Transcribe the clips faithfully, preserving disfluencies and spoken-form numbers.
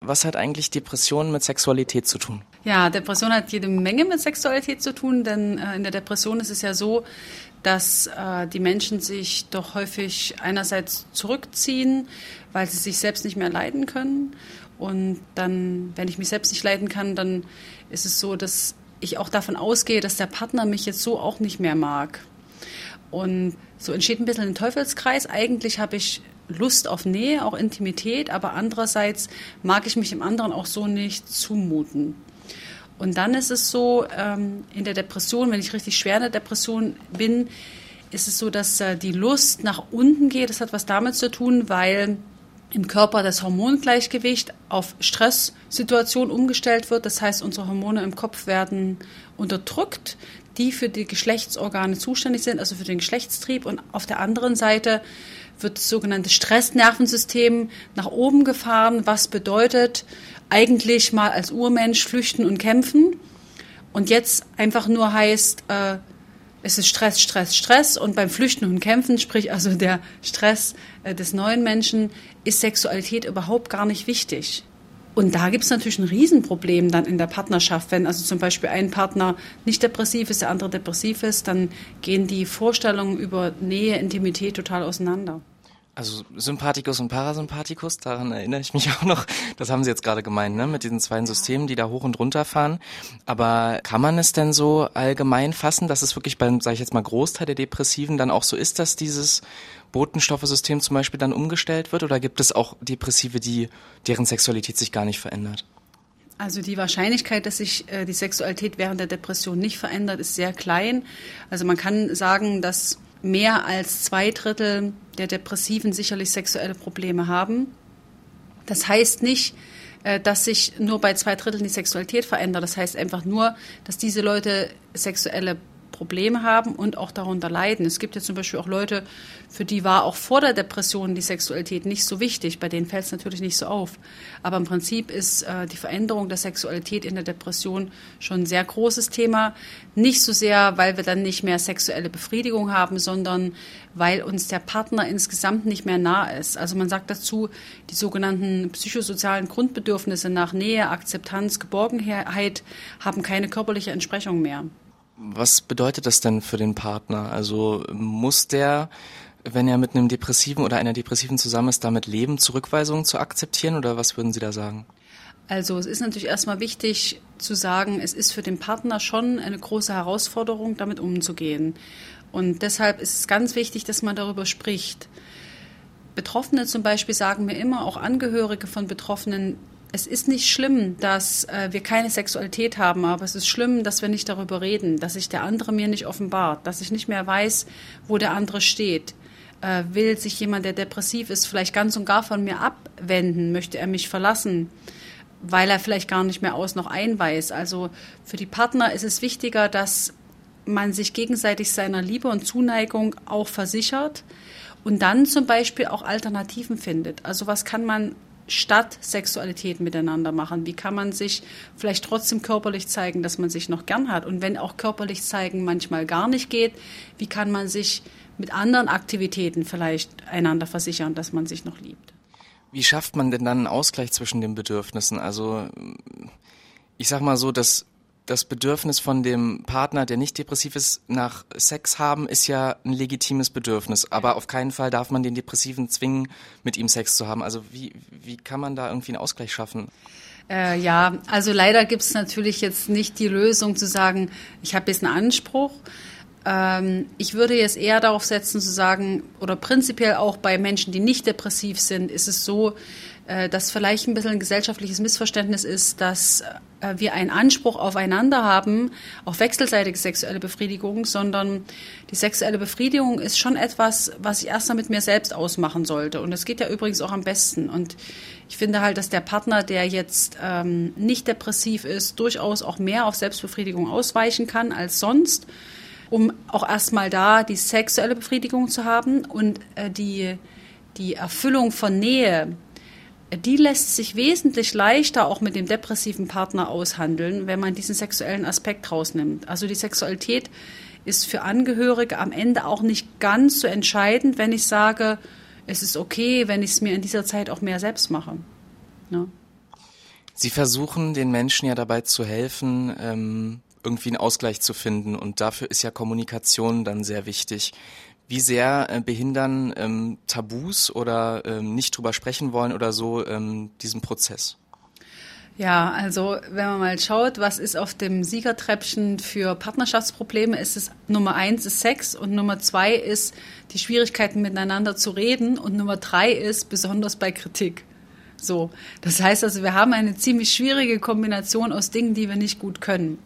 was hat eigentlich Depression mit Sexualität zu tun? Ja, Depression hat jede Menge mit Sexualität zu tun, denn äh, in der Depression ist es ja so, dass äh, die Menschen sich doch häufig einerseits zurückziehen, weil sie sich selbst nicht mehr leiden können. Und dann, wenn ich mich selbst nicht leiden kann, dann ist es so, dass ich auch davon ausgehe, dass der Partner mich jetzt so auch nicht mehr mag. Und so entsteht ein bisschen ein Teufelskreis. Eigentlich habe ich Lust auf Nähe, auch Intimität, aber andererseits mag ich mich dem anderen auch so nicht zumuten. Und dann ist es so, ähm, in der Depression, wenn ich richtig schwer in der Depression bin, ist es so, dass äh, die Lust nach unten geht. Das hat was damit zu tun, weil im Körper das Hormongleichgewicht auf Stresssituationen umgestellt wird. Das heißt, unsere Hormone im Kopf werden unterdrückt, die für die Geschlechtsorgane zuständig sind, also für den Geschlechtstrieb. Und auf der anderen Seite wird das sogenannte Stressnervensystem nach oben gefahren, was bedeutet, eigentlich mal als Urmensch flüchten und kämpfen. Und jetzt einfach nur heißt, äh, es ist Stress, Stress, Stress. Und beim Flüchten und Kämpfen, sprich also der Stress äh, des neuen Menschen, ist Sexualität überhaupt gar nicht wichtig. Und da gibt es natürlich ein Riesenproblem dann in der Partnerschaft. Wenn also zum Beispiel ein Partner nicht depressiv ist, der andere depressiv ist, dann gehen die Vorstellungen über Nähe, Intimität total auseinander. Also Sympathikus und Parasympathikus, daran erinnere ich mich auch noch. Das haben Sie jetzt gerade gemeint, ne? Mit diesen zwei Systemen, die da hoch und runter fahren. Aber kann man es denn so allgemein fassen, dass es wirklich beim, sage ich jetzt mal, Großteil der Depressiven dann auch so ist, dass dieses Botenstoffesystem zum Beispiel dann umgestellt wird? Oder gibt es auch Depressive, die deren Sexualität sich gar nicht verändert? Also die Wahrscheinlichkeit, dass sich äh, die Sexualität während der Depression nicht verändert, ist sehr klein. Also man kann sagen, dass mehr als zwei Drittel der Depressiven sicherlich sexuelle Probleme haben. Das heißt nicht, dass sich nur bei zwei Dritteln die Sexualität verändert. Das heißt einfach nur, dass diese Leute sexuelle Probleme haben und auch darunter leiden. Es gibt ja zum Beispiel auch Leute, für die war auch vor der Depression die Sexualität nicht so wichtig. Bei denen fällt es natürlich nicht so auf. Aber im Prinzip ist äh, die Veränderung der Sexualität in der Depression schon ein sehr großes Thema. Nicht so sehr, weil wir dann nicht mehr sexuelle Befriedigung haben, sondern weil uns der Partner insgesamt nicht mehr nah ist. Also man sagt dazu, die sogenannten psychosozialen Grundbedürfnisse nach Nähe, Akzeptanz, Geborgenheit haben keine körperliche Entsprechung mehr. Was bedeutet das denn für den Partner? Also muss der, wenn er mit einem Depressiven oder einer Depressiven zusammen ist, damit leben, Zurückweisungen zu akzeptieren, oder was würden Sie da sagen? Also es ist natürlich erstmal wichtig zu sagen, es ist für den Partner schon eine große Herausforderung, damit umzugehen. Und deshalb ist es ganz wichtig, dass man darüber spricht. Betroffene zum Beispiel sagen mir immer, auch Angehörige von Betroffenen, es ist nicht schlimm, dass äh, wir keine Sexualität haben, aber es ist schlimm, dass wir nicht darüber reden, dass sich der andere mir nicht offenbart, dass ich nicht mehr weiß, wo der andere steht. Äh, will sich jemand, der depressiv ist, vielleicht ganz und gar von mir abwenden? Möchte er mich verlassen, weil er vielleicht gar nicht mehr aus noch ein weiß? Also für die Partner ist es wichtiger, dass man sich gegenseitig seiner Liebe und Zuneigung auch versichert und dann zum Beispiel auch Alternativen findet. Also was kann man statt Sexualität miteinander machen? Wie kann man sich vielleicht trotzdem körperlich zeigen, dass man sich noch gern hat? Und wenn auch körperlich zeigen manchmal gar nicht geht, wie kann man sich mit anderen Aktivitäten vielleicht einander versichern, dass man sich noch liebt? Wie schafft man denn dann einen Ausgleich zwischen den Bedürfnissen? Also ich sag mal so, dass das Bedürfnis von dem Partner, der nicht depressiv ist, nach Sex haben, ist ja ein legitimes Bedürfnis. Aber auf keinen Fall darf man den Depressiven zwingen, mit ihm Sex zu haben. Also wie, wie kann man da irgendwie einen Ausgleich schaffen? Äh, ja, also leider gibt es natürlich jetzt nicht die Lösung zu sagen, ich habe jetzt einen Anspruch. Ähm, ich würde jetzt eher darauf setzen zu sagen, oder prinzipiell auch bei Menschen, die nicht depressiv sind, ist es so, dass vielleicht ein bisschen ein gesellschaftliches Missverständnis ist, dass wir einen Anspruch aufeinander haben, auf wechselseitige sexuelle Befriedigung, sondern die sexuelle Befriedigung ist schon etwas, was ich erstmal mit mir selbst ausmachen sollte. Und das geht ja übrigens auch am besten. Und ich finde halt, dass der Partner, der jetzt ähm, nicht depressiv ist, durchaus auch mehr auf Selbstbefriedigung ausweichen kann als sonst, um auch erstmal da die sexuelle Befriedigung zu haben und äh, die, die Erfüllung von Nähe, die lässt sich wesentlich leichter auch mit dem depressiven Partner aushandeln, wenn man diesen sexuellen Aspekt rausnimmt. Also die Sexualität ist für Angehörige am Ende auch nicht ganz so entscheidend, wenn ich sage, es ist okay, wenn ich es mir in dieser Zeit auch mehr selbst mache. Ne? Sie versuchen den Menschen ja dabei zu helfen, ähm, irgendwie einen Ausgleich zu finden und dafür ist ja Kommunikation dann sehr wichtig. Wie sehr äh, behindern ähm, Tabus oder ähm, nicht drüber sprechen wollen oder so ähm, diesen Prozess? Ja, also wenn man mal schaut, was ist auf dem Siegertreppchen für Partnerschaftsprobleme, ist es Nummer eins ist Sex und Nummer zwei ist die Schwierigkeiten miteinander zu reden und Nummer drei ist besonders bei Kritik. So, das heißt also, wir haben eine ziemlich schwierige Kombination aus Dingen, die wir nicht gut können.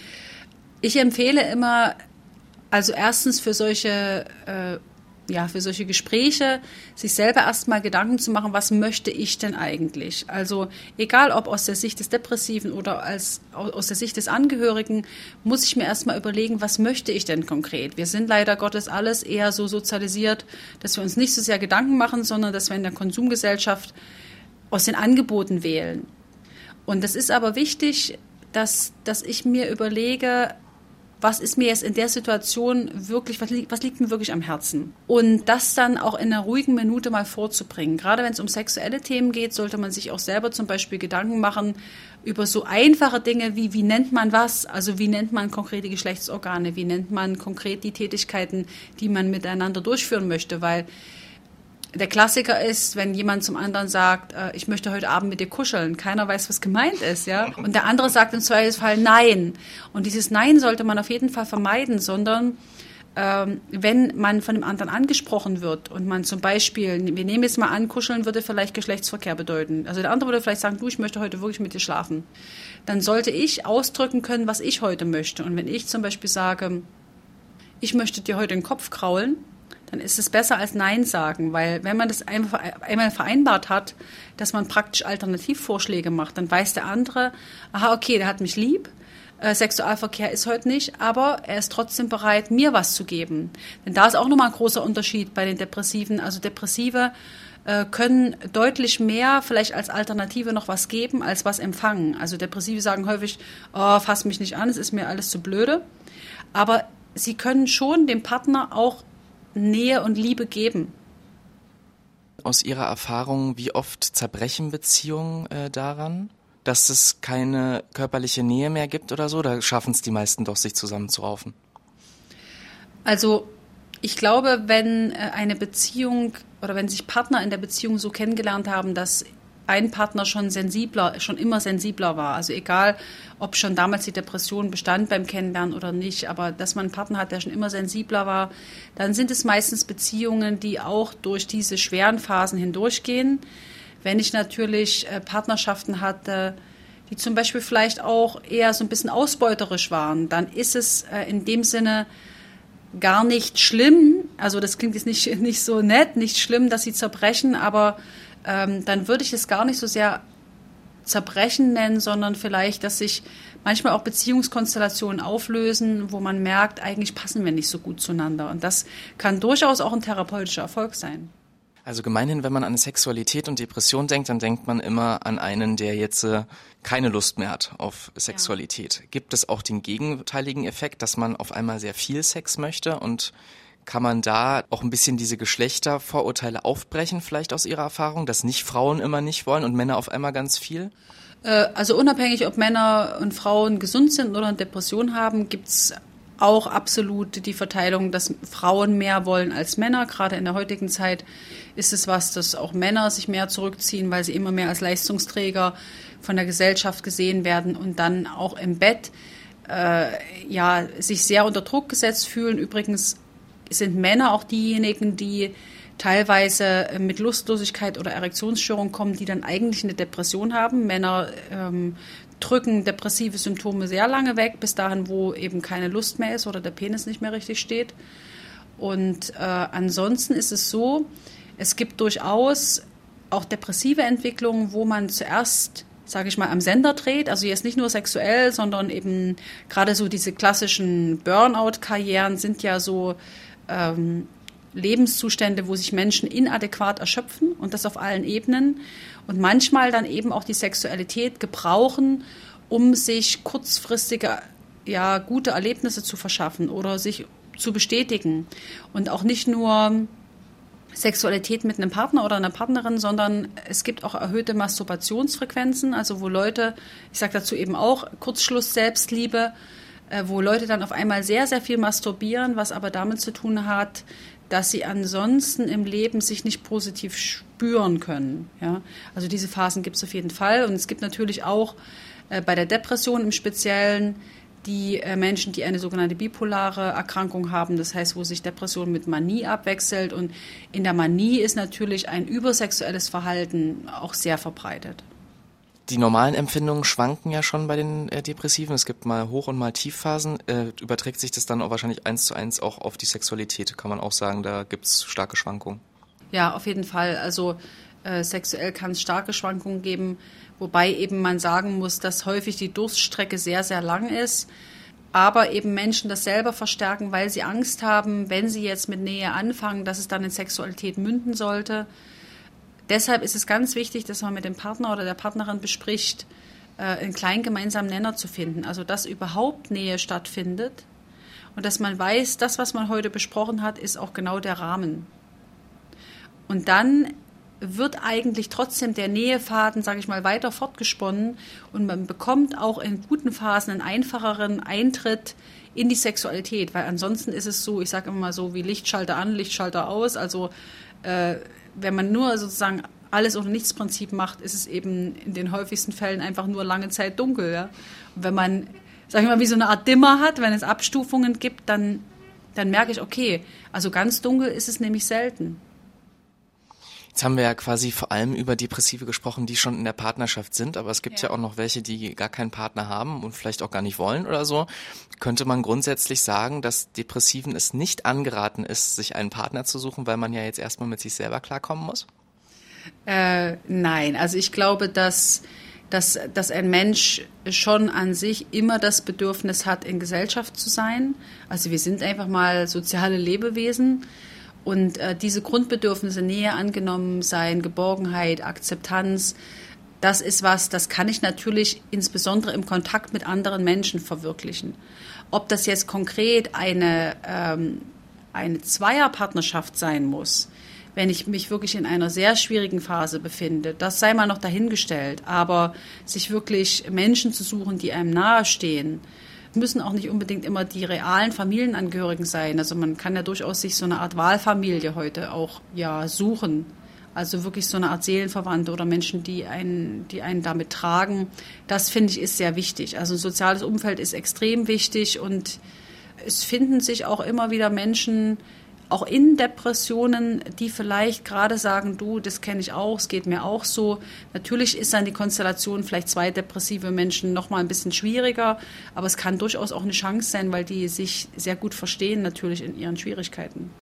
Ich empfehle immer, also erstens für solche äh, ja, für solche Gespräche, sich selber erstmal Gedanken zu machen, was möchte ich denn eigentlich? Also egal ob aus der Sicht des Depressiven oder als, aus der Sicht des Angehörigen, muss ich mir erstmal überlegen, was möchte ich denn konkret? Wir sind leider Gottes alles eher so sozialisiert, dass wir uns nicht so sehr Gedanken machen, sondern dass wir in der Konsumgesellschaft aus den Angeboten wählen. Und das ist aber wichtig, dass, dass ich mir überlege, was ist mir jetzt in der Situation wirklich, was liegt, was liegt mir wirklich am Herzen? Und das dann auch in einer ruhigen Minute mal vorzubringen. Gerade wenn es um sexuelle Themen geht, sollte man sich auch selber zum Beispiel Gedanken machen über so einfache Dinge wie, wie nennt man was? Also wie nennt man konkrete Geschlechtsorgane? Wie nennt man konkret die Tätigkeiten, die man miteinander durchführen möchte? Weil der Klassiker ist, wenn jemand zum anderen sagt, äh, ich möchte heute Abend mit dir kuscheln. Keiner weiß, was gemeint ist, ja. Und der andere sagt im Zweifelsfall Nein. Und dieses Nein sollte man auf jeden Fall vermeiden, sondern ähm, wenn man von dem anderen angesprochen wird und man zum Beispiel, wir nehmen jetzt mal an, kuscheln würde vielleicht Geschlechtsverkehr bedeuten. Also der andere würde vielleicht sagen, du, ich möchte heute wirklich mit dir schlafen. Dann sollte ich ausdrücken können, was ich heute möchte. Und wenn ich zum Beispiel sage, ich möchte dir heute den Kopf kraulen, dann ist es besser als Nein sagen, weil wenn man das einmal vereinbart hat, dass man praktisch Alternativvorschläge macht, dann weiß der andere, aha, okay, der hat mich lieb, äh, Sexualverkehr ist heute nicht, aber er ist trotzdem bereit, mir was zu geben. Denn da ist auch nochmal ein großer Unterschied bei den Depressiven. Also Depressive äh, können deutlich mehr vielleicht als Alternative noch was geben, als was empfangen. Also Depressive sagen häufig, oh, fass mich nicht an, es ist mir alles zu blöde. Aber sie können schon dem Partner auch Nähe und Liebe geben. Aus Ihrer Erfahrung, wie oft zerbrechen Beziehungen äh, daran, dass es keine körperliche Nähe mehr gibt oder so? Da schaffen es die meisten doch, sich zusammenzuraufen. Also ich glaube, wenn eine Beziehung oder wenn sich Partner in der Beziehung so kennengelernt haben, dass ein Partner schon sensibler, schon immer sensibler war. Also egal, ob schon damals die Depression bestand beim Kennenlernen oder nicht, aber dass man einen Partner hat, der schon immer sensibler war, dann sind es meistens Beziehungen, die auch durch diese schweren Phasen hindurchgehen. Wenn ich natürlich Partnerschaften hatte, die zum Beispiel vielleicht auch eher so ein bisschen ausbeuterisch waren, dann ist es in dem Sinne gar nicht schlimm. Also das klingt jetzt nicht, nicht so nett, nicht schlimm, dass sie zerbrechen, aber ähm, dann würde ich es gar nicht so sehr Zerbrechen nennen, sondern vielleicht, dass sich manchmal auch Beziehungskonstellationen auflösen, wo man merkt, eigentlich passen wir nicht so gut zueinander. Und das kann durchaus auch ein therapeutischer Erfolg sein. Also gemeinhin, wenn man an Sexualität und Depression denkt, dann denkt man immer an einen, der jetzt äh, keine Lust mehr hat auf Sexualität. Ja. Gibt es auch den gegenteiligen Effekt, dass man auf einmal sehr viel Sex möchte, und kann man da auch ein bisschen diese Geschlechtervorurteile aufbrechen, vielleicht aus Ihrer Erfahrung, dass nicht Frauen immer nicht wollen und Männer auf einmal ganz viel? Also unabhängig, ob Männer und Frauen gesund sind oder eine Depression haben, gibt's auch absolut die Verteilung, dass Frauen mehr wollen als Männer. Gerade in der heutigen Zeit ist es was, dass auch Männer sich mehr zurückziehen, weil sie immer mehr als Leistungsträger von der Gesellschaft gesehen werden und dann auch im Bett äh, ja, sich sehr unter Druck gesetzt fühlen. Übrigens sind Männer auch diejenigen, die teilweise mit Lustlosigkeit oder Erektionsstörung kommen, die dann eigentlich eine Depression haben. Männer ähm, drücken depressive Symptome sehr lange weg, bis dahin, wo eben keine Lust mehr ist oder der Penis nicht mehr richtig steht. Und äh, ansonsten ist es so, es gibt durchaus auch depressive Entwicklungen, wo man zuerst, sage ich mal, am Sender dreht, also jetzt nicht nur sexuell, sondern eben gerade so diese klassischen Burnout-Karrieren sind ja so ähm, Lebenszustände, wo sich Menschen inadäquat erschöpfen, und das auf allen Ebenen, und manchmal dann eben auch die Sexualität gebrauchen, um sich kurzfristige, ja, gute Erlebnisse zu verschaffen oder sich zu bestätigen. Und auch nicht nur Sexualität mit einem Partner oder einer Partnerin, sondern es gibt auch erhöhte Masturbationsfrequenzen, also wo Leute, ich sage dazu eben auch Kurzschluss Selbstliebe, äh, wo Leute dann auf einmal sehr, sehr viel masturbieren, was aber damit zu tun hat, dass sie ansonsten im Leben sich nicht positiv spüren können. Ja? Also diese Phasen gibt es auf jeden Fall. Und es gibt natürlich auch äh, bei der Depression im Speziellen die äh, Menschen, die eine sogenannte bipolare Erkrankung haben, das heißt, wo sich Depression mit Manie abwechselt. Und in der Manie ist natürlich ein übersexuelles Verhalten auch sehr verbreitet. Die normalen Empfindungen schwanken ja schon bei den äh, Depressiven. Es gibt mal Hoch- und mal Tiefphasen. Äh, überträgt sich das dann auch wahrscheinlich eins zu eins auch auf die Sexualität? Kann man auch sagen, da gibt es starke Schwankungen? Ja, auf jeden Fall. Also äh, sexuell kann es starke Schwankungen geben, wobei eben man sagen muss, dass häufig die Durststrecke sehr, sehr lang ist. Aber eben Menschen das selber verstärken, weil sie Angst haben, wenn sie jetzt mit Nähe anfangen, dass es dann in Sexualität münden sollte. Deshalb ist es ganz wichtig, dass man mit dem Partner oder der Partnerin bespricht, einen kleinen gemeinsamen Nenner zu finden. Also dass überhaupt Nähe stattfindet und dass man weiß, das, was man heute besprochen hat, ist auch genau der Rahmen. Und dann wird eigentlich trotzdem der Nähefaden, sage ich mal, weiter fortgesponnen und man bekommt auch in guten Phasen einen einfacheren Eintritt in die Sexualität, weil ansonsten ist es so, ich sage immer mal so, wie Lichtschalter an, Lichtschalter aus, also äh, wenn man nur sozusagen alles oder nichts Prinzip macht, ist es eben in den häufigsten Fällen einfach nur lange Zeit dunkel. Ja? Und wenn man, sag ich mal, wie so eine Art Dimmer hat, wenn es Abstufungen gibt, dann, dann merke ich, okay, also ganz dunkel ist es nämlich selten. Jetzt haben wir ja quasi vor allem über Depressive gesprochen, die schon in der Partnerschaft sind, aber es gibt ja, ja auch noch welche, die gar keinen Partner haben und vielleicht auch gar nicht wollen oder so. Könnte man grundsätzlich sagen, dass Depressiven es nicht angeraten ist, sich einen Partner zu suchen, weil man ja jetzt erstmal mit sich selber klarkommen muss? Äh, nein, also ich glaube, dass, dass, dass ein Mensch schon an sich immer das Bedürfnis hat, in Gesellschaft zu sein. Also wir sind einfach mal soziale Lebewesen. Und äh, diese Grundbedürfnisse, Nähe, angenommen sein, Geborgenheit, Akzeptanz, das ist was, das kann ich natürlich insbesondere im Kontakt mit anderen Menschen verwirklichen. Ob das jetzt konkret eine, ähm, eine Zweierpartnerschaft sein muss, wenn ich mich wirklich in einer sehr schwierigen Phase befinde, das sei mal noch dahingestellt. Aber sich wirklich Menschen zu suchen, die einem nahestehen, müssen auch nicht unbedingt immer die realen Familienangehörigen sein. Also man kann ja durchaus sich so eine Art Wahlfamilie heute auch ja suchen. Also wirklich so eine Art Seelenverwandte oder Menschen, die einen, die einen damit tragen. Das finde ich ist sehr wichtig. Also ein soziales Umfeld ist extrem wichtig und es finden sich auch immer wieder Menschen, auch in Depressionen, die vielleicht gerade sagen, du, das kenne ich auch, es geht mir auch so. Natürlich ist dann die Konstellation vielleicht zwei depressive Menschen noch mal ein bisschen schwieriger, aber es kann durchaus auch eine Chance sein, weil die sich sehr gut verstehen natürlich in ihren Schwierigkeiten.